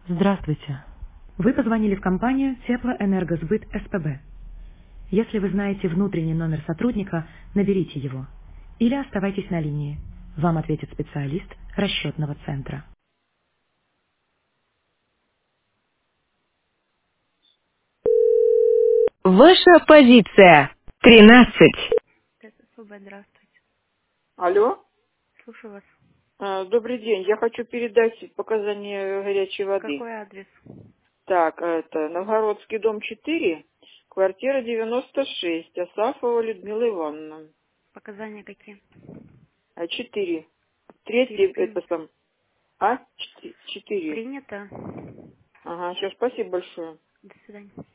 Здравствуйте. Вы позвонили в компанию Теплоэнергосбыт СПБ. Если вы знаете внутренний номер сотрудника, наберите его. Или оставайтесь на линии. Вам ответит специалист расчетного центра. Ваша позиция. 13. СПБ, здравствуйте. Алло. Слушаю вас. Добрый день. Я хочу передать показания горячей воды. Какой адрес? Так, это Новгородский дом 4, квартира 96, Асафова Людмила Ивановна. Показания какие? 4. 4 Третий, это принято. сам. 4. Принято. Ага, все, спасибо большое. До свидания.